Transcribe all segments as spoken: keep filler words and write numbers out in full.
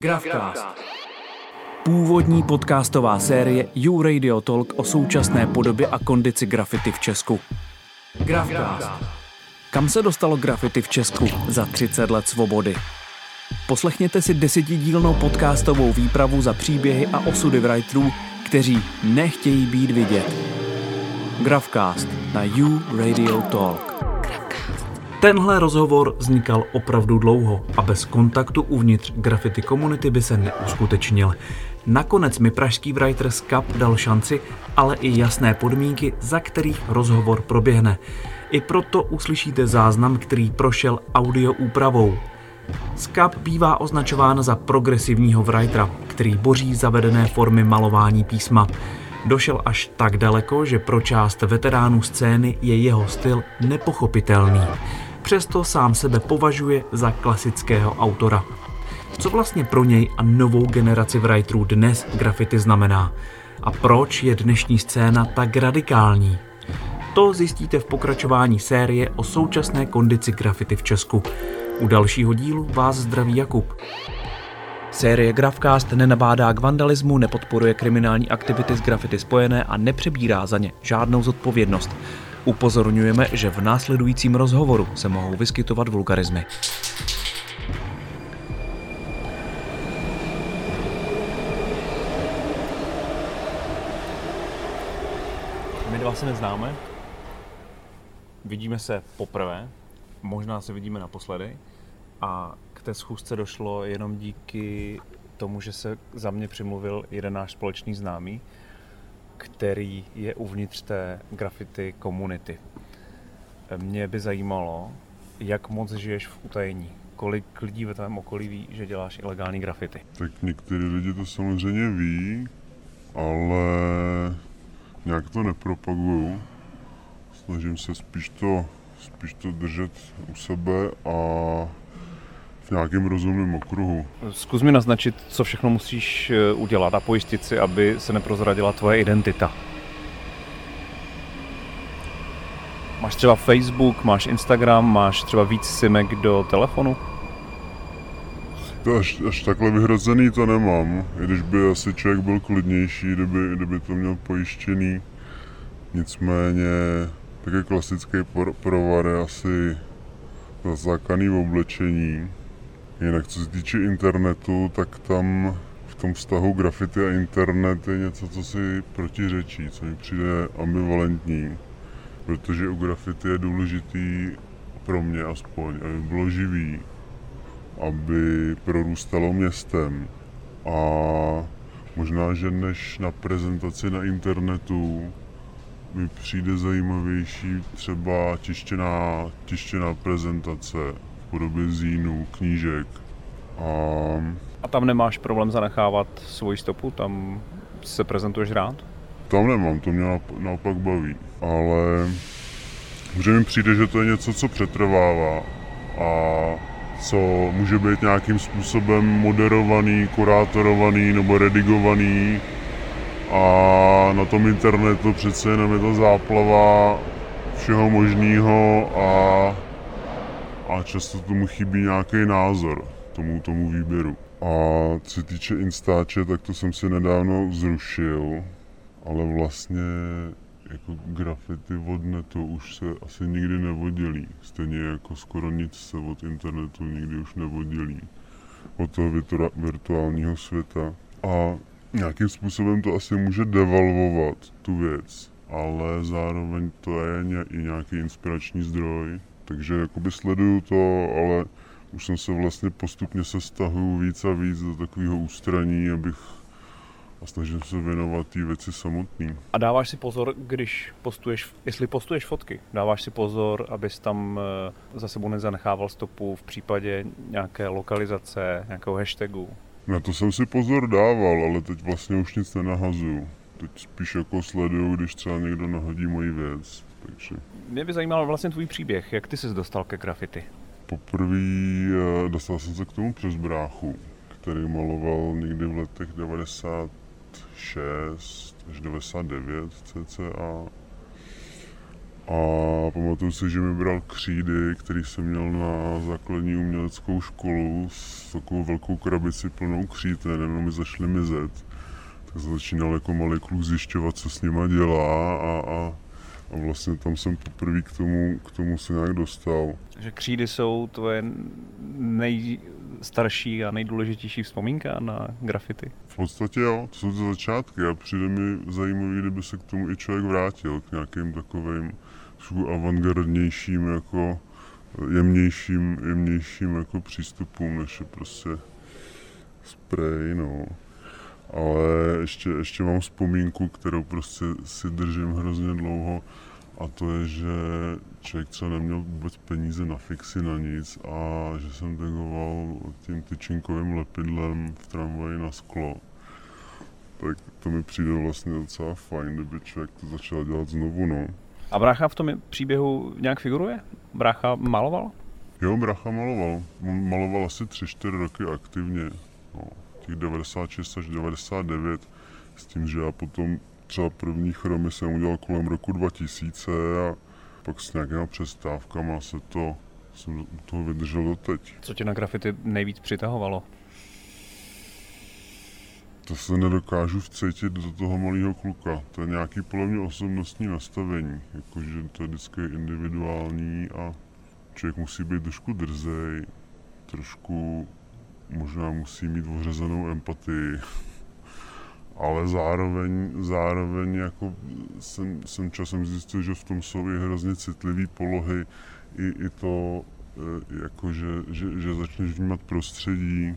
Grafcast. Původní podcastová série You Radio Talk o současné podobě a kondici graffiti v Česku. Grafcast. Kam se dostalo graffiti v Česku za třicet let svobody? Poslechněte si desetidílnou podcastovou výpravu za příběhy a osudy writerů, kteří nechtějí být vidět. Grafcast na You Radio Talk. Tenhle rozhovor vznikal opravdu dlouho a bez kontaktu uvnitř graffiti komunity by se neuskutečnil. Nakonec mi pražský writer Scap dal šanci, ale i jasné podmínky, za kterých rozhovor proběhne. I proto uslyšíte záznam, který prošel audio úpravou. Scap bývá označován za progresivního writera, který boří zavedené formy malování písma. Došel až tak daleko, že pro část veteránů scény je jeho styl nepochopitelný. Přesto sám sebe považuje za klasického autora. Co vlastně pro něj a novou generaci writerů dnes graffiti znamená? A proč je dnešní scéna tak radikální? To zjistíte v pokračování série o současné kondici graffiti v Česku. U dalšího dílu vás zdraví Jakub. Série Grafcast nenabádá k vandalismu, nepodporuje kriminální aktivity s graffiti spojené a nepřebírá za ně žádnou zodpovědnost. Upozorňujeme, že v následujícím rozhovoru se mohou vyskytovat vulgarismy. My dva se neznáme, vidíme se poprvé, možná se vidíme naposledy a k té schůzce došlo jenom díky tomu, že se za mě přimluvil jeden náš společný známý, který je uvnitř té graffiti komunity. Mě by zajímalo, jak moc žiješ v utajení. Kolik lidí ve tvém okolí ví, že děláš ilegální graffiti? Tak některý lidi to samozřejmě ví, ale nějak to nepropaguju. Snažím se spíš to, spíš to držet u sebe a v nějakém rozumném okruhu. Zkus mi naznačit, co všechno musíš udělat a pojistit si, aby se neprozradila tvoje identita. Máš třeba Facebook, máš Instagram, máš třeba víc simek do telefonu? To až, až takhle vyhrazený to nemám, i když by asi člověk byl klidnější, kdyby, kdyby to měl pojištěný. Nicméně také klasický provar je asi zasákaný v oblečení. Jinak co se týče internetu, tak tam v tom vztahu graffiti a internet je něco, co si protiřečí, co mi přijde ambivalentní. Protože u graffiti je důležitý, pro mě aspoň, aby bylo živý, aby prorůstalo městem. A možná, že než na prezentaci na internetu mi přijde zajímavější třeba tištěná, tištěná prezentace v podobě zínů, knížek. A... a tam nemáš problém zanechávat svoji stopu? Tam se prezentuješ rád? Tam nemám, to mě naopak baví, ale že mi přijde, že to je něco, co přetrvává a co může být nějakým způsobem moderovaný, kurátorovaný nebo redigovaný a na tom internetu přece jenom je to záplava všeho možného a, a často tomu chybí nějaký názor tomu, tomu výběru. A co se týče Instače, tak to jsem si nedávno zrušil, ale vlastně jako graffiti od netu už se asi nikdy neoddělí. Stejně jako skoro nic se od internetu nikdy už neoddělí. Od toho virtu- virtuálního světa. A nějakým způsobem to asi může devalvovat tu věc, ale zároveň to je i nějaký inspirační zdroj. Takže jakoby sleduju to, ale už jsem se vlastně postupně se stahuju víc a víc do takového ústraní, abych a snažím se věnovat té věci samotný. A dáváš si pozor, když postuješ, jestli postuješ fotky, dáváš si pozor, abys tam za sebou nezanechával stopu v případě nějaké lokalizace, nějakého hashtagu? Na to jsem si pozor dával, ale teď vlastně už nic nenahazuju. Teď spíš jako sleduju, když třeba někdo nahodí moji věc. Takže... Mě by zajímal vlastně tvůj příběh, jak ty ses dostal ke graffiti? Poprvé dostal jsem se k tomu přes bráchu, který maloval někdy v letech devadesát šest až devadesát devět cca. A pamatuju si, že mi bral křídy, který jsem měl na základní uměleckou školu s takovou velkou krabici plnou kříd, jenom mi začaly mizet. Tak jsem začínal jako malý kluk zjišťovat, co s nima dělá a, a, a vlastně tam jsem poprvé k tomu, k tomu se nějak dostal. Takže křídy jsou tvoje nejstarší a nejdůležitější vzpomínka na graffiti? V podstatě jo, to jsou ty začátky a přijde mi zajímavý, kdyby se k tomu i člověk vrátil, k nějakým takovým avantgardnějším, jako jemnějším, jemnějším jako přístupům, než je prostě spray, no. Ale ještě, ještě mám vzpomínku, kterou prostě si držím hrozně dlouho, a to je, že člověk třeba neměl vůbec peníze na fixy, na nic a že jsem tagoval tím tyčinkovým lepidlem v tramvaji na sklo. Tak to mi přijde vlastně docela fajn, kdyby člověk to začal dělat znovu, no. A brácha v tom příběhu nějak figuruje? Brácha maloval? Jo, brácha maloval. Maloval asi tři čtyři roky aktivně. No, těch devadesát šest až devadesát devět. S tím, že já potom třeba první chromy jsem udělal kolem roku dva tisíce a pak s nějakýma přestávkama se to, jsem u toho vydržel doteď. Co tě na graffiti nejvíc přitahovalo? To se nedokážu vcítit do toho malého kluka. To je nějaký podle mě osobnostní nastavení. Jakože to je vždycky individuální a člověk musí být trošku drzej, trošku možná musí mít ořezanou empatii. Ale zároveň, zároveň jako jsem, jsem časem zjistil, že v tom jsou i hrozně citlivé polohy, i, i to, jako že, že, že začneš vnímat prostředí,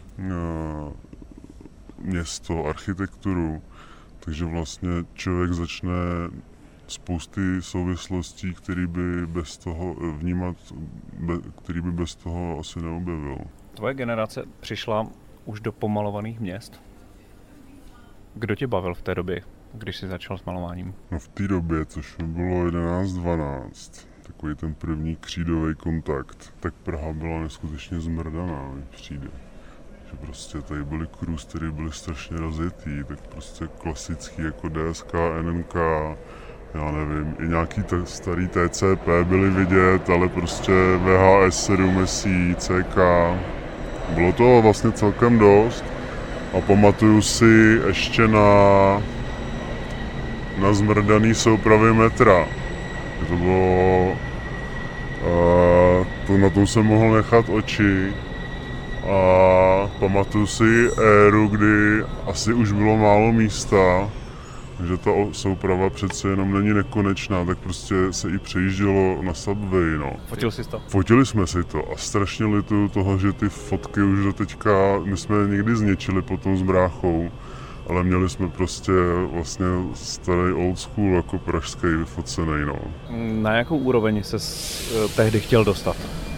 město, architekturu, takže vlastně člověk začne spousty souvislostí, který by bez toho vnímat, který by bez toho asi neobjevil. Tvoje generace přišla už do pomalovaných měst. Kdo tě bavil v té době, když jsi začal s malováním? No v té době, což mi bylo jedenáct dvanáct, takový ten první křídový kontakt, tak Praha byla neskutečně zmrdaná, mi přijde. Že prostě tady byly cruise, které byly strašně rozjetý, tak prostě klasický jako D S K, N N K, já nevím, i nějaký t- starý T C P byly vidět, ale prostě V H S sedm S I, C K, bylo toho vlastně celkem dost. A pamatuju si ještě na, na zmrdaný soupravy metra. To bylo, uh, to na tom jsem mohl nechat oči. A pamatuju si éru, kdy asi už bylo málo místa, že ta souprava přece jenom není nekonečná, tak prostě se i přejíždělo na Subway, no. Fotil jsi to? Fotili jsme si to a strašně lituju toho, že ty fotky už do teďka, my jsme je někdy zničili potom s bráchou, ale měli jsme prostě vlastně starý old school jako pražský vyfocený, no. Na jakou úroveň ses tehdy chtěl dostat?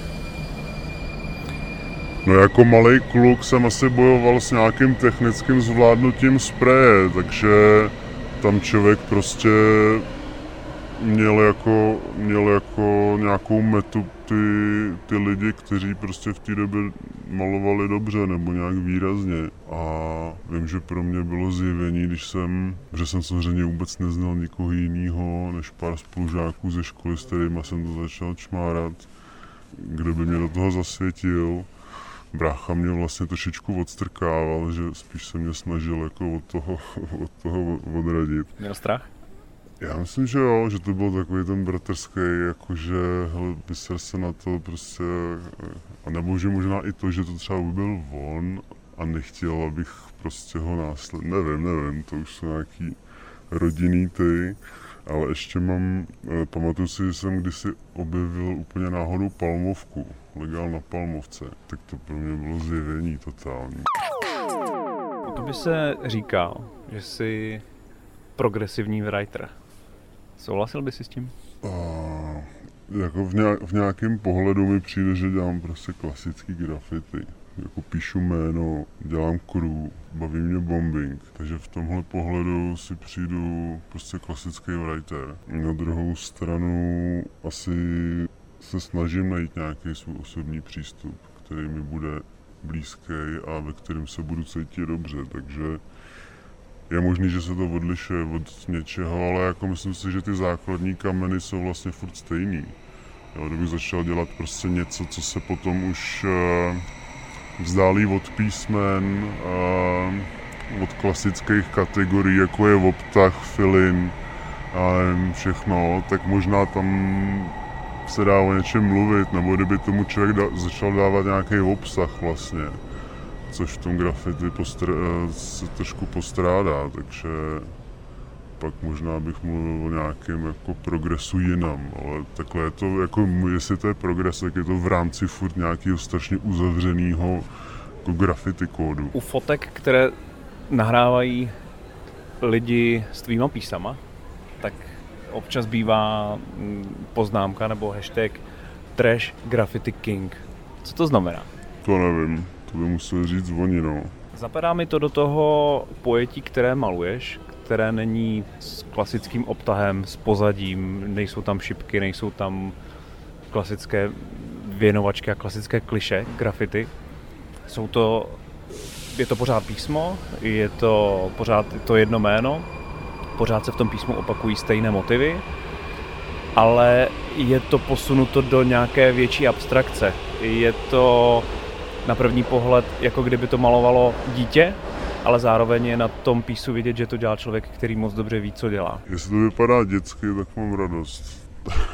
No jako malej kluk jsem asi bojoval s nějakým technickým zvládnutím spreje, takže tam člověk prostě měl jako, měl jako nějakou metu ty, ty lidi, kteří prostě v té době malovali dobře nebo nějak výrazně. A vím, že pro mě bylo zjevení, když jsem, že jsem samozřejmě vůbec neznal nikoho jiného než pár spolužáků ze školy, s kterýma jsem to začal čmárat, kdo by mě do toho zasvětil. Brácha mě vlastně trošičku odstrkával, že spíš se mě snažil jako od toho, od toho odradit. Měl strach? Já myslím, že jo, že to byl takový ten bratrský, jakože hele, vyser se na to prostě, a nebo že možná i to, že to třeba byl on a nechtěl, abych prostě ho následně, nevím, nevím, to už jsou nějaký rodinný ty. Ale ještě mám, pamatuju si, že jsem kdysi objevil úplně náhodou palmovku, legál na palmovce, tak to pro mě bylo zjevení totální. To by se říkal, že jsi progresivní writer. Souhlasil by si s tím? A, jako v, nějak, v nějakém pohledu mi přijde, že dělám prostě klasický graffiti. Jako píšu jméno, dělám crew, baví mě bombing, takže v tomhle pohledu si přijdu prostě klasický writer. Na druhou stranu asi se snažím najít nějaký svůj osobní přístup, který mi bude blízký a ve kterém se budu cítit dobře, takže je možný, že se to odlišuje od něčeho, ale jako myslím si, že ty základní kameny jsou vlastně furt stejný. Jo, kdybych začal dělat prostě něco, co se potom už uh, vzdálí od písmen, uh, od klasických kategorií, jako je obtah, fill-in a nevím, všechno, tak možná tam se dá o něčem mluvit, nebo kdyby tomu člověk da- začal dávat nějaký obsah vlastně, což v tom graffiti postr- se trošku postrádá, takže pak možná bych mluvil o nějakém jako progresu jinam, ale takhle je to, jako jestli to je progres, tak je to v rámci furt nějakého strašně uzavřeného jako graffiti kódu. U fotek, které nahrávají lidi s tvýma písama, tak občas bývá poznámka nebo hashtag Trash Graffiti King. Co to znamená? To nevím, to by musel říct oni, no. Zapadá mi to do toho pojetí, které maluješ, které není s klasickým obtahem, s pozadím, nejsou tam šipky, nejsou tam klasické věnovačky a klasické kliše graffiti. Jsou to, je to pořád písmo, je to pořád to jedno jméno, pořád se v tom písmu opakují stejné motivy, ale je to posunuto do nějaké větší abstrakce. Je to na první pohled, jako kdyby to malovalo dítě, ale zároveň je na tom písu vidět, že to dělá člověk, který moc dobře ví, co dělá. Jestli to vypadá dětsky, tak mám radost.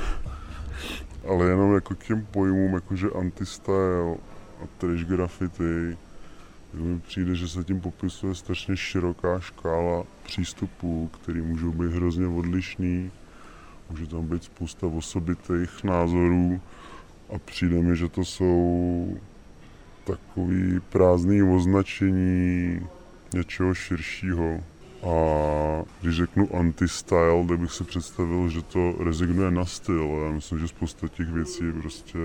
Ale jenom jako k těm pojmům, jakože anti-style a trash graffiti, mi přijde, že se tím popisuje strašně široká škála přístupů, které můžou být hrozně odlišný. Může tam být spousta osobitých názorů a přijde mi, že to jsou takový prázdný označení něčeho širšího. A když řeknu anti-style, tak bych si představil, že to rezignuje na styl. Já myslím, že spousta těch věcí je prostě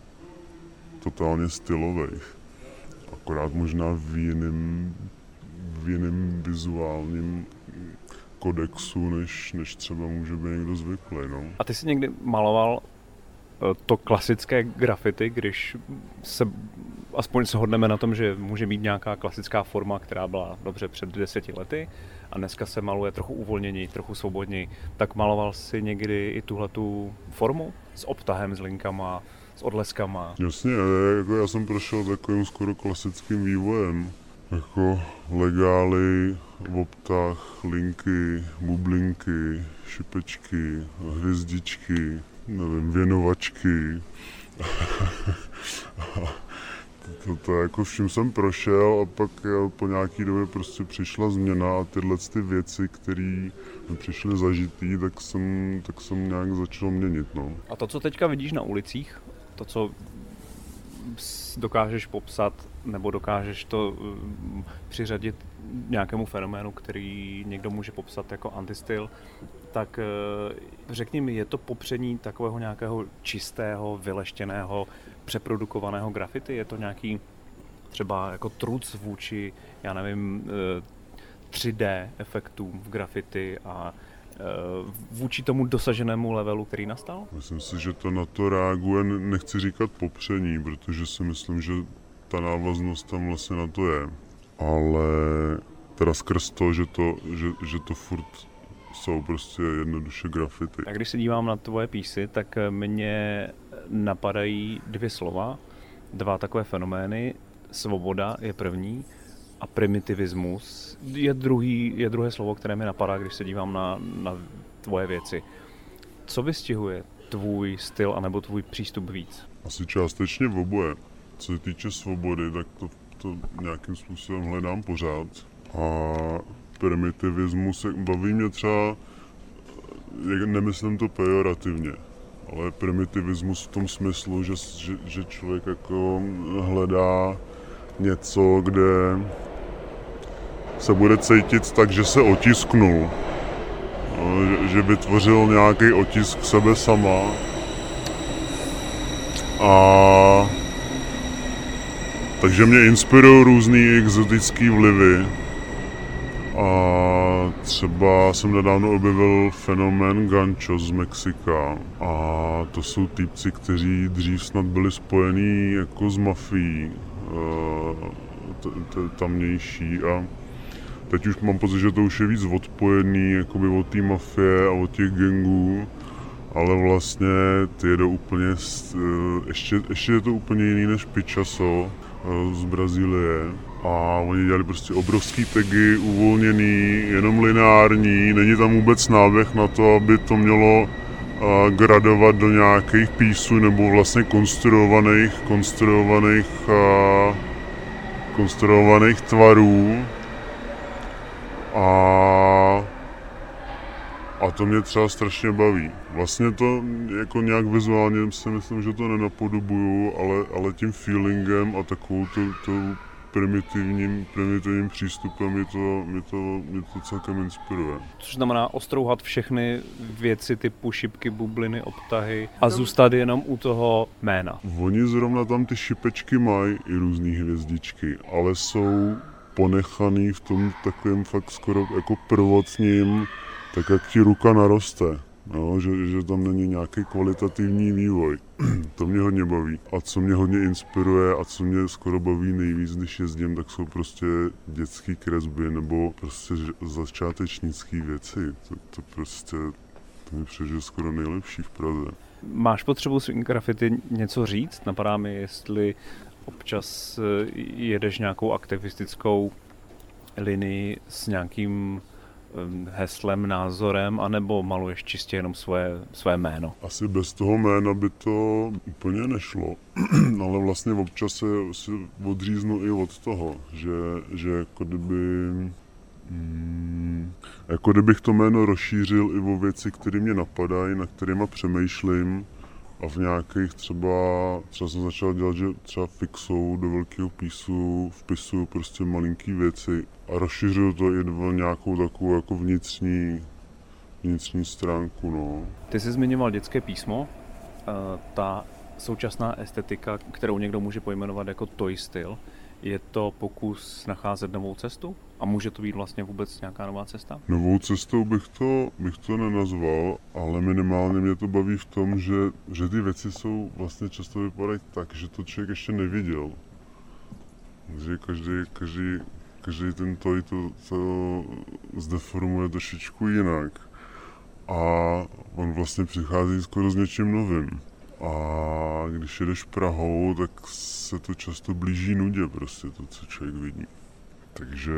totálně stylových. Akorát možná v jiném, v jiném vizuálním kodexu, než, než třeba může být někdo zvyklý. No. A ty jsi někdy maloval to klasické graffiti, když se aspoň shodneme na tom, že může být nějaká klasická forma, která byla dobře před deseti lety a dneska se maluje trochu uvolněněji, trochu svobodněji, tak maloval jsi někdy i tuhletu formu s obtahem, s linkama, s odleskama? Jasně, jako já jsem prošel takovým skoro klasickým vývojem, jako legály, obtah, linky, bublinky, šipečky, hvězdičky, nevím, věnovačky. to, to jako vším jsem prošel a pak po nějaký době prostě přišla změna a tyhle ty věci, které mi přišly zažitý, tak jsem, tak jsem nějak začal měnit. No. A to, co teďka vidíš na ulicích, to, co dokážeš popsat nebo dokážeš to um, přiřadit nějakému fenoménu, který někdo může popsat jako antistyl, tak uh, řekni mi, je to popření takového nějakého čistého, vyleštěného, přeprodukovaného graffiti? Je to nějaký třeba jako truc vůči, já nevím, uh, tři dé efektům v graffiti a vůči tomu dosaženému levelu, který nastal? Myslím si, že to na to reaguje, nechci říkat popření, protože si myslím, že ta návaznost tam vlastně na to je. Ale teda skrz to, že to, že, že to furt jsou prostě jednoduše graffiti. A když se dívám na tvoje písy, tak mě napadají dvě slova, dva takové fenomény. Svoboda je první a primitivismus je, druhý, je druhé slovo, které mi napadá, když se dívám na, na tvoje věci. Co vystihuje tvůj styl anebo tvůj přístup víc? Asi částečně v oboje. Co se týče svobody, tak to, to nějakým způsobem hledám pořád. A primitivismus, baví mě třeba, nemyslím to pejorativně, ale primitivismus v tom smyslu, že, že, že člověk jako hledá něco, kde se bude cítit tak, že se otisknul. No, že, že vytvořil nějaký otisk sebe sama. A takže mě inspirují různý exotický vlivy. A třeba jsem nedávno objevil fenomén gancho z Mexika. A to jsou týpci, kteří dřív snad byli spojení jako s mafií. Tamnější a teď už mám pocit, že to už je víc odpojený jakoby od té mafie a od těch gangů, ale vlastně ty jedou úplně, ještě, ještě je to úplně jiný než Picasso z Brazílie. A oni dělali prostě obrovský tagy, uvolněný, jenom lineární, není tam vůbec náběh na to, aby to mělo uh, gradovat do nějakých písů nebo vlastně konstruovaných, konstruovaných, uh, konstruovaných tvarů. A, a to mě třeba strašně baví. Vlastně to jako nějak vizuálně si myslím, že to nenapodobuju, ale, ale tím feelingem a takovou to, to primitivním, primitivním přístupem mě to, mě, to, mě to celkem inspiruje. Což znamená ostrouhat všechny věci typu šipky, bubliny, obtahy a zůstat jenom u toho jména. Oni zrovna tam ty šipečky mají i různý hvězdičky, ale jsou ponechaný v tom takovém fakt skoro jako prvotním, tak jak ti ruka naroste. No, že, že tam není nějaký kvalitativní vývoj. To mě hodně baví. A co mě hodně inspiruje a co mě skoro baví nejvíc, když jezdím, tak jsou prostě dětské kresby nebo prostě začátečnické věci. To, to prostě, to mi přijde skoro nejlepší v Praze. Máš potřebu svým graffiti něco říct? Napadá mi, jestli občas jedeš nějakou aktivistickou linii s nějakým heslem, názorem, anebo maluješ čistě jenom svoje, svoje jméno? Asi bez toho jména by to úplně nešlo, ale vlastně občas se, se odříznu i od toho, že, že jako kdyby mm, jako kdybych to jméno rozšířil i o věci, které mě napadají, na kterýma přemýšlím a v nějakých třeba, třeba jsem začal dělat, že třeba fixou do velkého písu, vpisuju prostě malinký věci a rozšiřuju to i do nějakou takovou jako vnitřní, vnitřní stránku, no. Ty jsi zmiňoval dětské písmo, ta současná estetika, kterou někdo může pojmenovat jako toy styl, je to pokus nacházet novou cestu? A může to být vlastně vůbec nějaká nová cesta? Novou cestou bych to, bych to nenazval, ale minimálně mě to baví v tom, že, že ty věci jsou vlastně často vypadají tak, že to člověk ještě neviděl. Že každý, každý, každý ten toy to, to zdeformuje trošičku jinak. A on vlastně přichází skoro s něčím novým. A když jedeš Prahou, tak se to často blíží nudě prostě to, co člověk vidí. Takže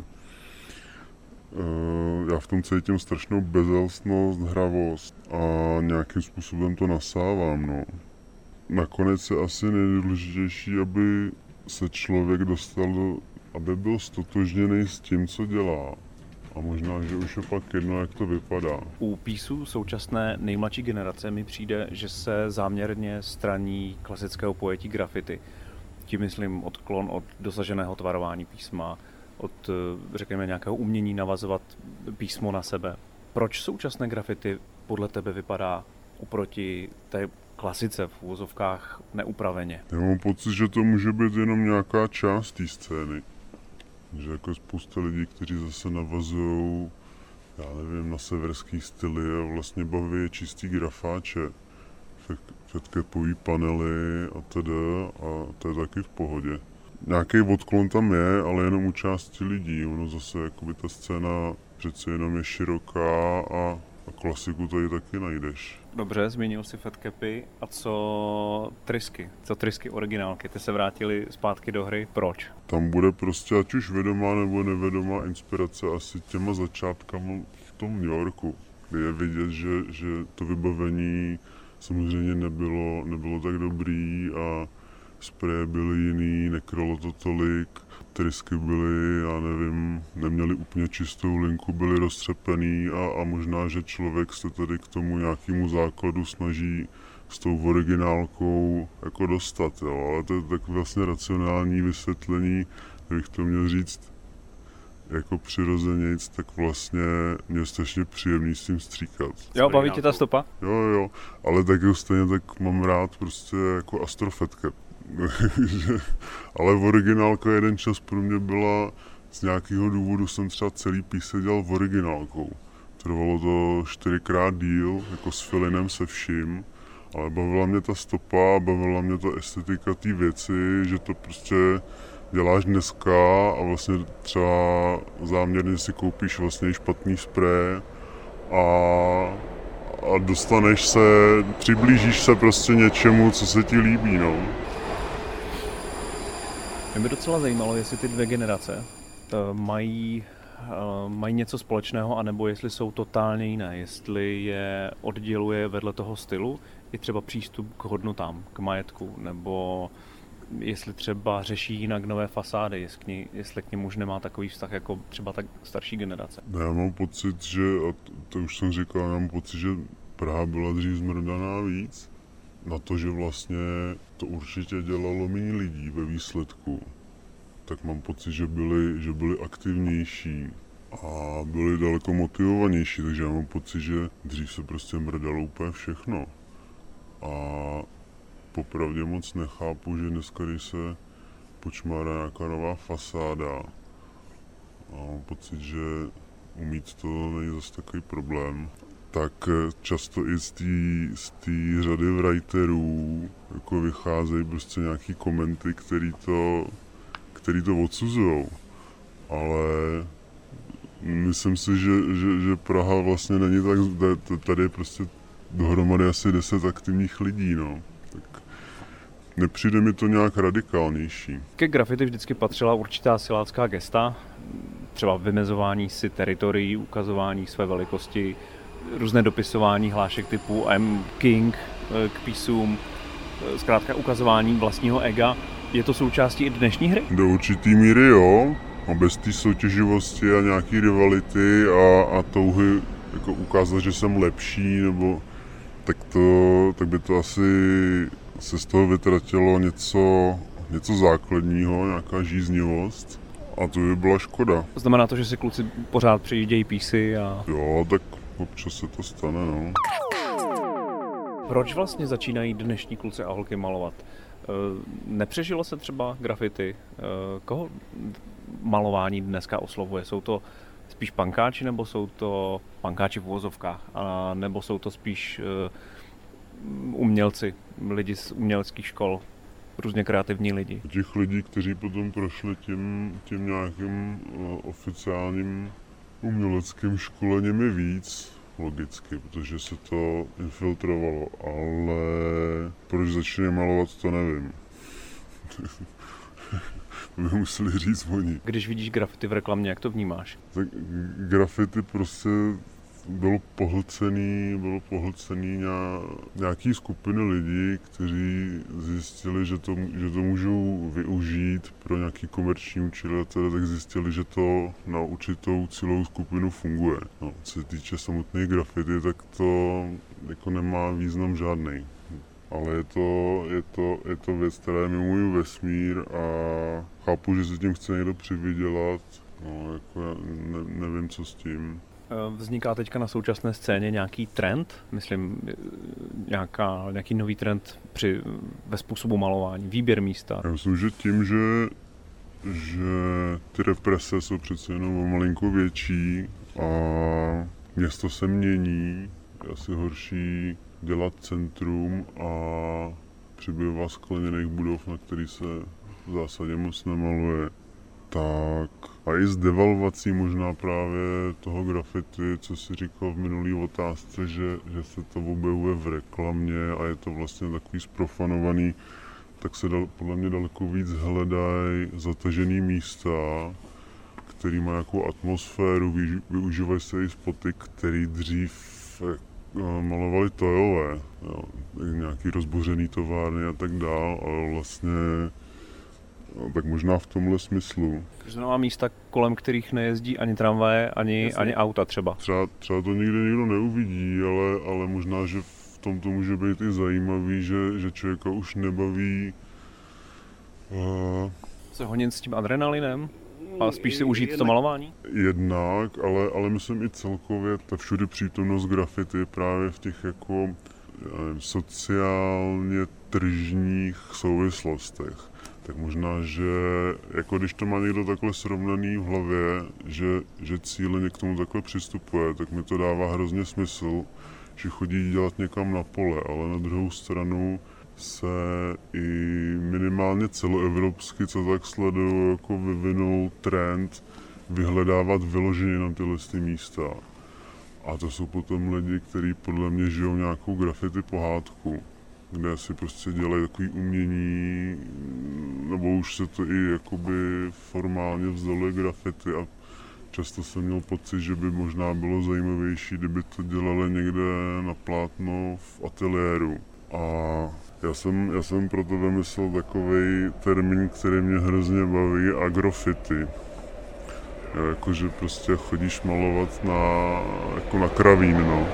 uh, já v tom cítím strašnou bezelstnost, hravost a nějakým způsobem to nasávám, no. Nakonec je asi nejdůležitější, aby se člověk dostal do, aby byl stotožněný s tím, co dělá. A možná, že už je pak jedno, jak to vypadá. U písů současné nejmladší generace mi přijde, že se záměrně straní klasického pojetí graffiti. Tím myslím odklon od dosaženého tvarování písma, od, řekněme, nějakého umění navazovat písmo na sebe. Proč současné graffiti podle tebe vypadá oproti té klasice v uvozovkách neupraveně? Já mám pocit, že to může být jenom nějaká část té scény. Že jako spousta lidí, kteří zase navazují, já nevím, na severský styly a vlastně baví je čistý grafáče, fatcapový panely a teda a to je taky v pohodě. Nějaký odklon tam je, ale jenom u části lidí, ono zase jakoby ta scéna přece jenom je široká a, a klasiku tady taky najdeš. Dobře, zmínil si fatcapy. A co trysky? Co trysky originálky? Ty se vrátily zpátky do hry. Proč? Tam bude prostě ať už vědomá nebo nevědomá inspirace asi těma začátkama v tom New Yorku, kde je vidět, že, že to vybavení samozřejmě nebylo, nebylo tak dobrý a spreje byly jiný, nekrylo to tolik, trysky byly, já nevím, neměly úplně čistou linku, byly roztřepený a, a možná, že člověk se tady k tomu nějakému základu snaží s tou originálkou jako dostat, jo. Ale to je tak vlastně racionální vysvětlení, kdybych to měl říct jako přirozenějc, tak vlastně mě je strašně příjemný s tím stříkat. Jo, baví tě ta stopa? Jo, jo, ale tak jo, stejně tak mám rád prostě jako Astro Fatcap. Ale originálka jeden čas pro mě byla, z nějakého důvodu jsem třeba celý píse dělal originálkou. Trvalo to čtyřikrát díl, jako s filinem se vším, ale bavila mě ta stopa, bavila mě ta estetika té věci, že to prostě děláš dneska a vlastně třeba záměrně si koupíš vlastně špatný sprej a, a dostaneš se, přiblížíš se prostě něčemu, co se ti líbí, no. Mě by docela zajímalo, jestli ty dvě generace mají, mají něco společného, anebo jestli jsou totálně jiné, jestli je odděluje vedle toho stylu i třeba přístup k hodnotám, k majetku, nebo jestli třeba řeší jinak nové fasády, jestli, jestli k němu už nemá takový vztah jako třeba tak starší generace. Já mám pocit, že, a to, to už jsem říkal, já mám pocit, že Praha byla dřív zmrdaná víc. Na to, že vlastně to určitě dělalo méně lidí ve výsledku, tak mám pocit, že byli, že byli aktivnější a byli daleko motivovanější, takže já mám pocit, že dřív se prostě mrdalo úplně všechno. A popravdě moc nechápu, že dneska, když se počmárá nějaká nová fasáda, a mám pocit, že umít to není zase takový problém, tak často i z té z té řady writerů jako vycházejí prostě nějaký komenty, který to, který to odsuzujou. Ale myslím si, že, že, že Praha vlastně není tak, tady je prostě dohromady asi deset aktivních lidí, no. Tak nepřijde mi to nějak radikálnější. Ke graffiti vždycky patřila určitá silácká gesta, třeba vymezování si teritorií, ukazování své velikosti, různé dopisování hlášek typu I'm king k písům, zkrátka ukazování vlastního ega. Je to součástí i dnešní hry? Do určitý míry jo, a bez té soutěživosti a nějaký rivality a, a touhy jako ukázat, že jsem lepší, nebo tak, to, tak by to asi se z toho vytratilo něco, něco základního, nějaká žíznivost. A to by byla škoda. Znamená to, že si kluci pořád přijíždějí písy a... Jo, tak občas se to stane, no. Proč vlastně začínají dnešní kluci a holky malovat? Nepřežilo se třeba graffiti? Koho malování dneska oslovuje? Jsou to spíš pankáči, nebo jsou to pankáči v uvozovkách? A nebo jsou to spíš umělci, lidi z uměleckých škol, různě kreativní lidi? Těch lidí, kteří potom prošli tím, tím nějakým oficiálním uměleckým školením je víc, logicky, protože se to infiltrovalo, ale proč začne malovat, to nevím. by museli říct oni. Když vidíš graffiti v reklamě, jak to vnímáš? Tak graffiti prostě bylo pohlcený, bylo pohlcený nějaký skupiny lidí, kteří zjistili, že to, že to můžou využít pro nějaký komerční účely, tak zjistili, že to na určitou cílovou skupinu funguje. No, co se týče samotné graffiti, tak to jako nemá význam žádný. Ale je to, je to, je to věc, která je mimo můj vesmír a chápu, že se tím chce někdo přivydělat. No, jako já ne, nevím, co s tím. Vzniká teďka na současné scéně nějaký trend, myslím, nějaká, nějaký nový trend při, ve způsobu malování, výběr místa? Já myslím, že tím, že, že ty represe jsou přece jenom o malinko větší a město se mění, je asi horší dělat centrum a přibývá skleněných budov, na který se v zásadě moc nemaluje. Tak a i s devalvací možná právě toho graffiti, co si říkal v minulý otázce, že, že se to objevuje v reklamě a je to vlastně takový zprofanovaný, tak se dal, podle mě daleko víc hledají zatažený místa, který má nějakou atmosféru, využívají se i spoty, který dřív malovali tojové, jo, nějaký rozbořený továrny a tak dál, ale vlastně no, tak možná v tomhle smyslu. Takže to má místa, kolem kterých nejezdí ani tramvaje, ani, ani auta třeba. třeba. Třeba to nikdy nikdo neuvidí, ale, ale možná, že v tom to může být i zajímavý, že, že člověka už nebaví uh, se honit s tím adrenalinem a spíš si užít to malování? Jednak, ale, ale myslím i celkově ta všude přítomnost graffiti právě v těch jako nevím, sociálně tržních souvislostech. Tak možná, že jako když to má někdo takhle srovnaný v hlavě, že, že cíleně k tomu takhle přistupuje, tak mi to dává hrozně smysl, že chodí dělat někam na pole, ale na druhou stranu se i minimálně celoevropsky, co tak sleduju, jako vyvinul trend vyhledávat vyloženě na tyhle místa. A to jsou potom lidi, kteří podle mě žijou nějakou graffiti pohádku, kde si prostě dělají takový umění, nebo už se to i jakoby formálně vzdaluje graffiti a často jsem měl pocit, že by možná bylo zajímavější, kdyby to dělali někde na plátno v ateliéru. A já jsem, já jsem proto vymyslel takový termín, který mě hrozně baví, agrofity. Jakože prostě chodíš malovat na, jako na kravín, no.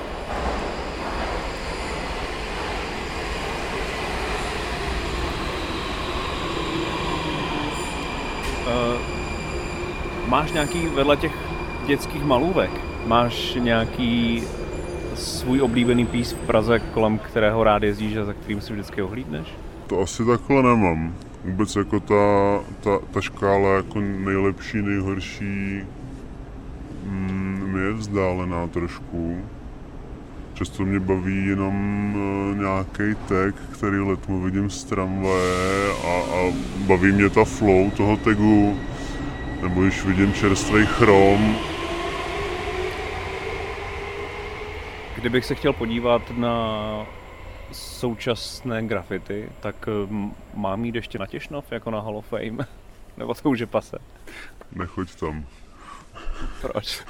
Uh, máš nějaký vedle těch dětských malůvek, máš nějaký svůj oblíbený pís v Praze, kolem kterého rád jezdíš a za kterým si vždycky ohlídneš? To asi takhle nemám. Vůbec jako ta, ta, ta škála jako nejlepší, nejhorší mm, mi je vzdálená trošku. Často mě baví jenom uh, nějaký tag, který letmo vidím z tramvaje a, a baví mě ta flow toho tagu, nebo když vidím čerstvý chrom. Kdybych se chtěl podívat na současné graffiti, tak mám jít ještě na Těšnov, jako na Hall of Fame? Nebo to už je pase? Nechoď tam. Proč?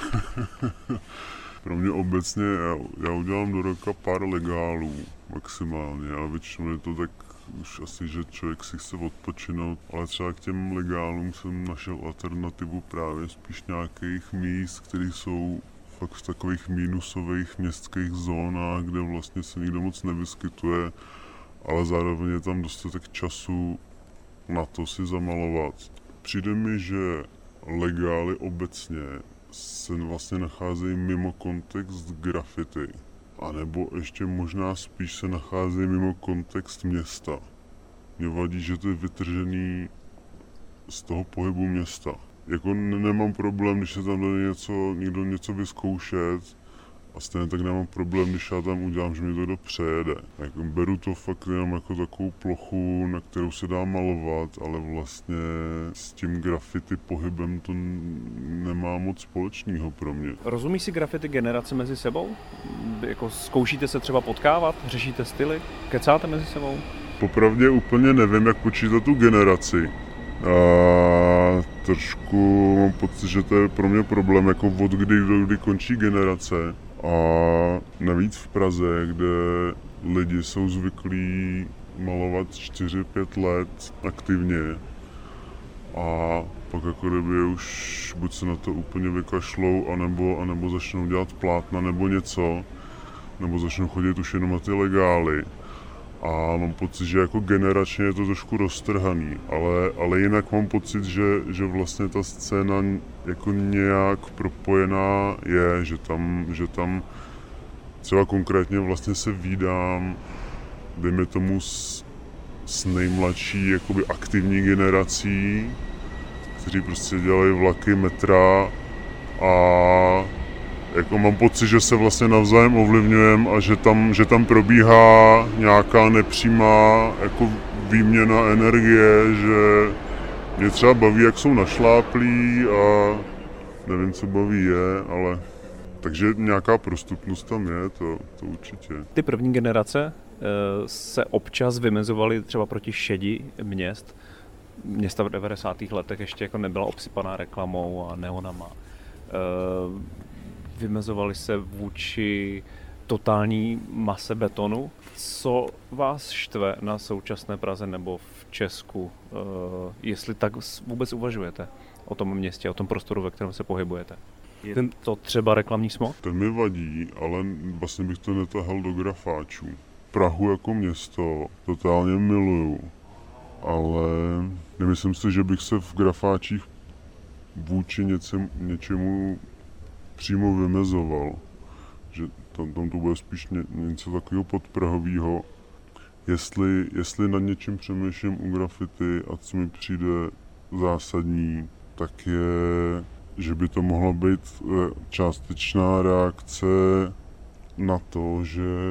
Pro mě obecně, já, já udělám do roka pár legálů maximálně, ale většinou je to tak už asi, že člověk si chce odpočinout, ale třeba k těm legálům jsem našel alternativu právě spíš nějakých míst, které jsou fakt v takových mínusových městských zónách, kde vlastně se nikdo moc nevyskytuje, ale zároveň je tam dostatek času na to si zamalovat. Přijde mi, že legály obecně se vlastně nacházejí mimo kontext graffiti, anebo ještě možná spíš se nacházejí mimo kontext města. Mě vadí, že to je vytržený z toho pohybu města. Jako nemám problém, když se tam jde něco, někdo něco vyzkoušet a stejně tak nemám problém, když já tam udělám, že mi to kdo přejede. Jako beru to fakt jenom jako takovou plochu, na kterou se dá malovat, ale vlastně s tím graffiti pohybem to nemá moc společného pro mě. Rozumí si graffiti generace mezi sebou? Jako zkoušíte se třeba potkávat, řešíte styly, kecáte mezi sebou? Popravdě úplně nevím, jak počítat tu generaci. A trošku mám pocit, že to je pro mě problém, jako od kdy do kdy končí generace. A navíc v Praze, kde lidi jsou zvyklí malovat čtyři pět let aktivně a pak jako kdyby už buď se na to úplně vykašlou, anebo, anebo začnou dělat plátna nebo něco, nebo začnou chodit už jenom na ty legály. A mám pocit, že jako generačně je to trošku roztrhaný, ale, ale jinak mám pocit, že, že vlastně ta scéna jako nějak propojená je, že tam, že tam třeba konkrétně vlastně se vídám, dejme tomu s, s nejmladší jakoby aktivní generací, kteří prostě dělají vlaky, metra a jako mám pocit, že se vlastně navzájem ovlivňujeme a že tam, že tam probíhá nějaká nepřímá jako výměna energie, že mě třeba baví, jak jsou našláplí a nevím, co baví je, ale takže nějaká prostupnost tam je, to, to určitě. Ty první generace se občas vymezovaly třeba proti šedi měst. Města v devadesátých letech ještě jako nebyla obsypaná reklamou a neonama. Vymezovali se vůči totální mase betonu. Co vás štve na současné Praze nebo v Česku, jestli tak vůbec uvažujete o tom městě, o tom prostoru, ve kterém se pohybujete? Je to třeba reklamní smog? Ten mi vadí, ale vlastně bych to netahal do grafáčů. Prahu jako město totálně miluju, ale nemyslím si, že bych se v grafáčích vůči něčemu, něčemu přímo vymezoval, že tam, tam to bude spíš ně, něco takového podprahového. Jestli, jestli nad něčím přemýšlím u graffiti a co mi přijde zásadní, tak je, že by to mohla být částečná reakce na to, že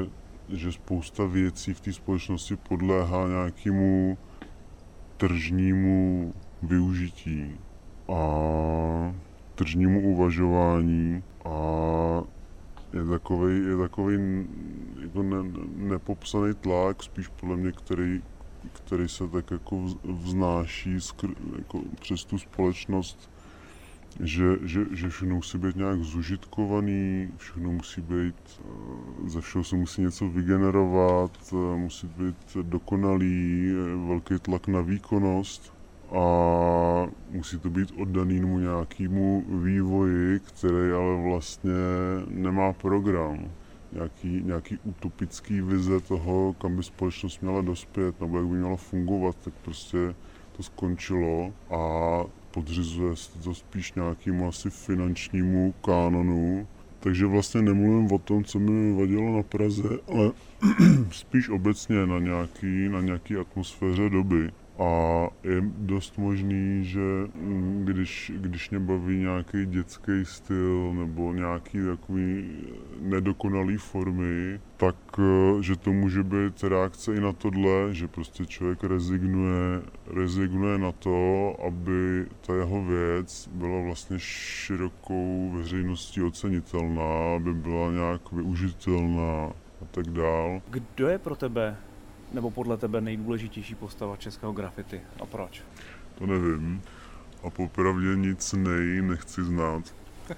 že spousta věcí v té společnosti podléhá nějakému tržnímu využití a tržnímu uvažování a je takovej, je takovej jako ne, nepopsaný tlak, spíš podle mě, který, který se tak jako vznáší skr, jako přes tu společnost, že, že, že všechno musí být nějak zužitkovaný, všechno musí být, ze všeho se musí něco vygenerovat, musí být dokonalý, velký tlak na výkonnost a musí to být oddanému nějakému vývoji, který ale vlastně nemá program. Nějaký, nějaký utopický vize toho, kam by společnost měla dospět nebo jak by měla fungovat, tak prostě to skončilo a podřizuje se to spíš nějakému asi finančnímu kánonu. Takže vlastně nemluvím o tom, co mi vadilo na Praze, ale spíš obecně na nějaký, na nějaký atmosféře doby. A je dost možný, že když, když mě baví nějaký dětský styl nebo nějaký takový nedokonalý formy, tak že to může být reakce i na tohle, že prostě člověk rezignuje, rezignuje na to, aby ta jeho věc byla vlastně širokou veřejností ocenitelná, aby byla nějak využitelná a tak dál. Kdo je pro tebe nebo podle tebe nejdůležitější postava českého graffiti a proč? To nevím. A popravdě nic nej nechci znát.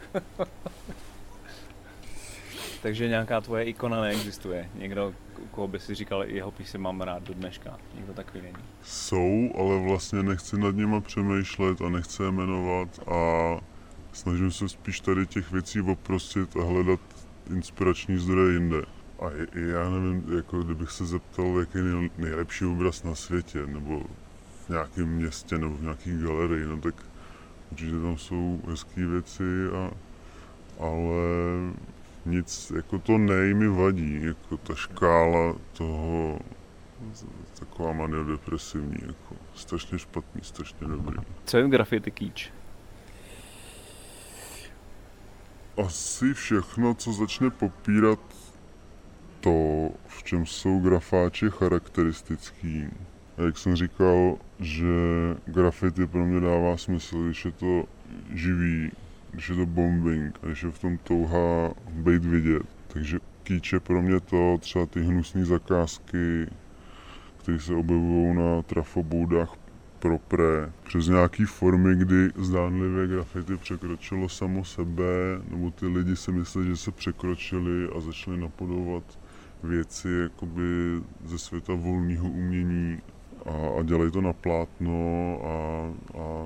Takže nějaká tvoje ikona neexistuje? Někdo, koho by si říkal, jeho písy mám rád do dneška? Někdo takový není? Jsou, ale vlastně nechci nad nima přemýšlet a nechci je jmenovat a snažím se spíš tady těch věcí oprostit a hledat inspirační zdroje jinde. A já nevím, jako kdybych se zeptal, jaký je nejlepší obraz na světě, nebo v nějakém městě, nebo v nějaké galerii, no tak určitě tam jsou hezké věci, a, ale nic, jako to nej mi vadí, jako ta škála toho, taková maniodepresivní, jako strašně špatný, strašně dobrý. Co je graffiti kýč? Asi všechno, co začne popírat to, v čem jsou grafáči charakteristický. A jak jsem říkal, že graffiti pro mě dává smysl, když je to živý, když je to bombing, a když je v tom touha být vidět. Takže kýč je pro mě to, třeba ty hnusné zakázky, které se objevují na trafoboudách pro pré, přes nějaký formy, kdy zdánlivě graffiti překročilo samo sebe, nebo ty lidi si myslí, že se překročili a začali napodobovat věci jakoby ze světa volného umění a, a dělají to na plátno a, a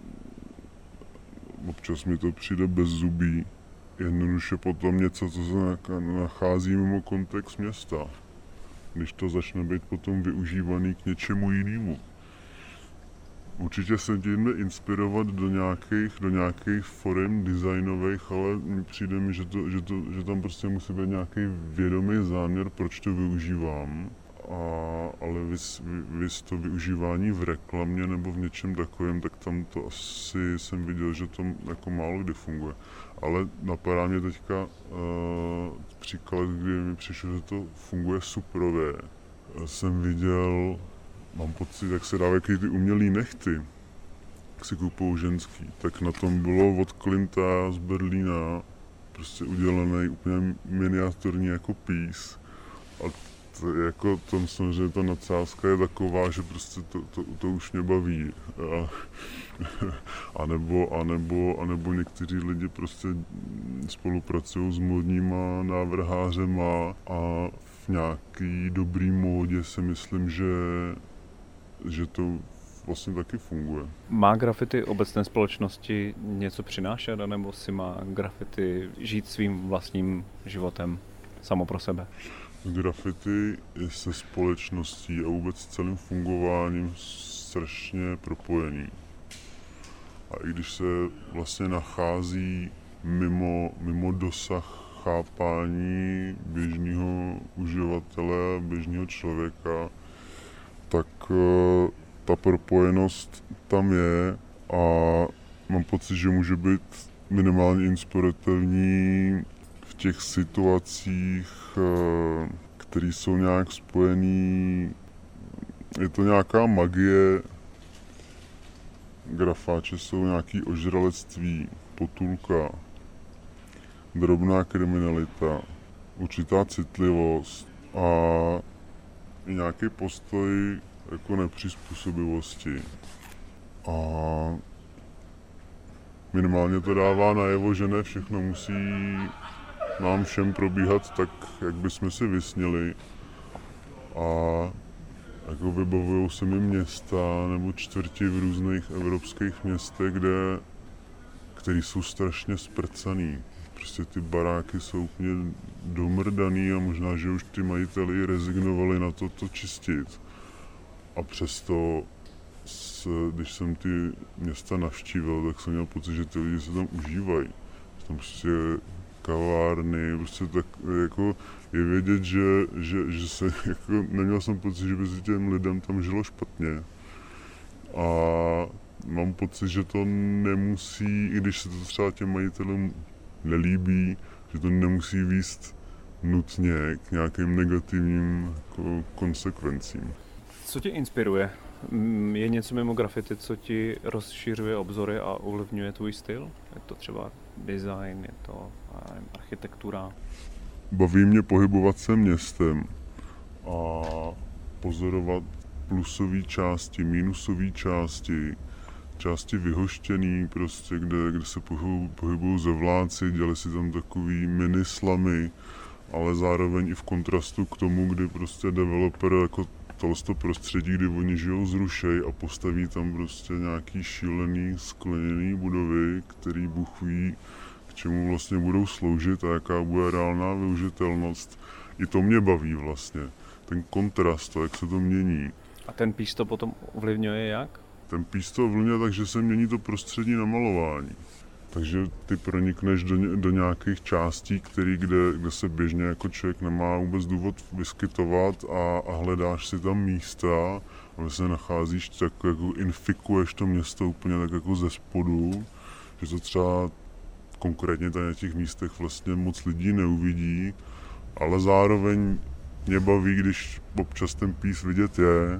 občas mi to přijde bez zubí. Jednoduše potom něco, co se nachází mimo kontext města, když to začne být potom využívaný k něčemu jinému. Určitě se tím inspirovat do nějakých, do nějakých forem designových, ale přijde mi, že, to, že, to, že tam prostě musí být nějaký vědomý záměr, proč to využívám. A, ale vys, vys to využívání v reklamě nebo v něčem takovém, tak tam to asi jsem viděl, že to jako málo kdy funguje. Ale napadá mě teďka uh, příklad, kdy mi přišlo, že to funguje suprově. Jsem viděl, mám pocit, jak se dávají ty umělý nechty, jak si kupují ženský, tak na tom bylo od Klinta z Berlína prostě udělaný úplně miniaturní jako pís. A to, jako to, samozřejmě ta nadsázka je taková, že prostě to, to, to už mě baví. A, a, nebo, a, nebo, a nebo někteří lidi prostě spolupracují s módníma návrhářema a v nějaký dobrý módě si myslím, že že to vlastně taky funguje. Má graffiti obecné společnosti něco přinášet, nebo si má graffiti žít svým vlastním životem samo pro sebe? Graffiti je se společností a vůbec celým fungováním strašně propojený. A i když se vlastně nachází mimo, mimo dosah chápání běžného uživatele, běžného člověka, tak uh, ta propojenost tam je a mám pocit, že může být minimálně inspirativní v těch situacích, uh, který jsou nějak spojený, je to nějaká magie, grafáče jsou nějaký ožralectví, potulka, drobná kriminalita, určitá citlivost a i nějaký postoj jako nepřizpůsobivosti. A minimálně to dává najevo, že ne všechno musí nám všem probíhat tak, jak bychom si vysnili. A jako vybavují se mi města nebo čtvrti v různých evropských městech, kde, které jsou strašně sprcaný. Prostě ty baráky jsou úplně domrdaný a možná, že už ty majiteli rezignovali na to, to čistit. A přesto, s, když jsem ty města navštívil, tak jsem měl pocit, že ty lidi se tam užívají. Tam prostě kavárny, prostě tak jako je vědět, že, že, že se jako, neměl jsem pocit, že by si těm lidem tam žilo špatně. A mám pocit, že to nemusí, i když se to třeba těm majitelům nelíbí, že to nemusí vést nutně k nějakým negativním jako, konsekvencím. Co tě inspiruje? Je něco mimo graffiti, co ti rozšiřuje obzory a ovlivňuje tvůj styl? Je to třeba design, je to architektura? Baví mě pohybovat se městem a pozorovat plusové části, minusové části, části vyhoštěný, prostě, kde, kde se pohybují zevláci, dělali si tam takový mini slamy, ale zároveň i v kontrastu k tomu, kdy prostě developer jako tohle prostředí, kdy oni žijou zrušej a postaví tam prostě nějaký šílený skleněný budovy, který Bůh ví, k čemu vlastně budou sloužit a jaká bude reálná využitelnost. I to mě baví vlastně, ten kontrast, to, jak se to mění. A ten pís to potom ovlivňuje jak? Ten pís to ovlivňuje tak, že se mění to prostředí na malování. Takže ty pronikneš do, do nějakých částí, který, kde, kde se běžně jako člověk nemá vůbec důvod vyskytovat a, a hledáš si tam místa, a se nacházíš, tak jako infikuješ to město úplně tak jako ze spodu, že to třeba konkrétně tady na těch místech vlastně moc lidí neuvidí, ale zároveň mě baví, když občas ten pís vidět je.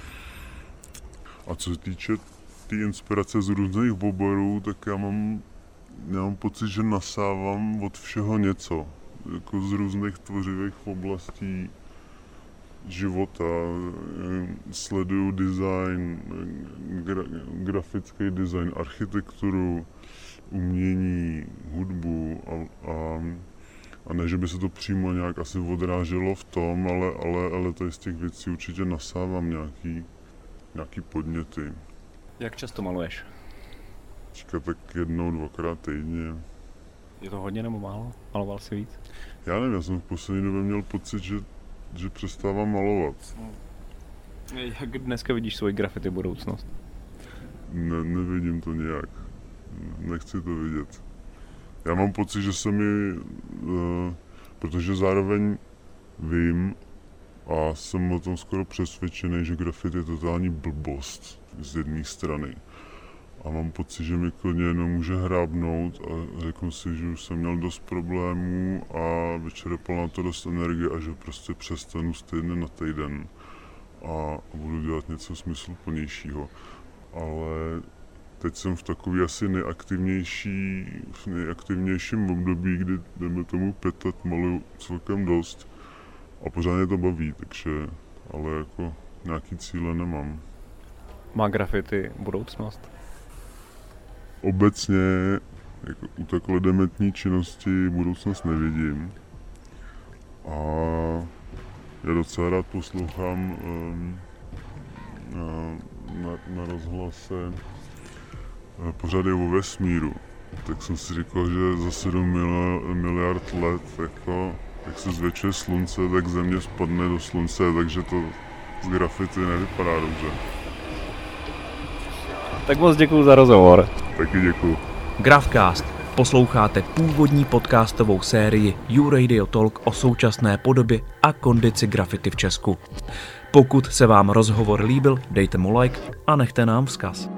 A co se týče té tý inspirace z různých oborů, tak já mám, já mám pocit, že nasávám od všeho něco. Jako z různých tvořivých oblastí života. Sleduju design, gra, grafický design, architekturu, umění, hudbu a, a, a ne, že by se to přímo nějak asi odráželo v tom, ale, ale, ale tady z těch věcí určitě nasávám nějaký, nějaký podněty. Jak často maluješ? Říká tak jednou, dvakrát týdně. Je to hodně nebo málo? Maloval jsi víc? Já nevím, já jsem v poslední době měl pocit, že, že přestávám malovat. Jak dneska vidíš svoji graffiti budoucnost? Ne, nevidím to nějak. Nechci to vidět. Já mám pocit, že se mi, uh, protože zároveň vím a jsem o tom skoro přesvědčený, že graffiti je totální blbost z jedné strany. A mám pocit, že mi klidně jenom může hrábnout a řeknu si, že už jsem měl dost problémů a vyčerpal na to dost energie a že prostě přestanu z týdne na týden a budu dělat něco smysluplnějšího. Ale teď jsem v takový asi nejaktivnější, v nejaktivnějším období, kdy jdeme tomu pět let maluju celkem dost a pořád mě to baví, takže, ale jako nějaký cíle nemám. Má graffiti budoucnost? Obecně jako u takové dementní činnosti budoucnost nevidím. A já docela rád poslouchám um, na, na rozhlase pořady o vesmíru. Tak jsem si říkal, že za sedm miliard let jako, jak se zvětšuje slunce, tak země spadne do slunce, takže to z graffiti nevypadá dobře. Tak moc děkuju za rozhovor. Taky děkuju. Grafcast. Posloucháte původní podcastovou sérii YouRadio Talk o současné podobě a kondici graffiti v Česku. Pokud se vám rozhovor líbil, dejte mu like a nechte nám vzkaz.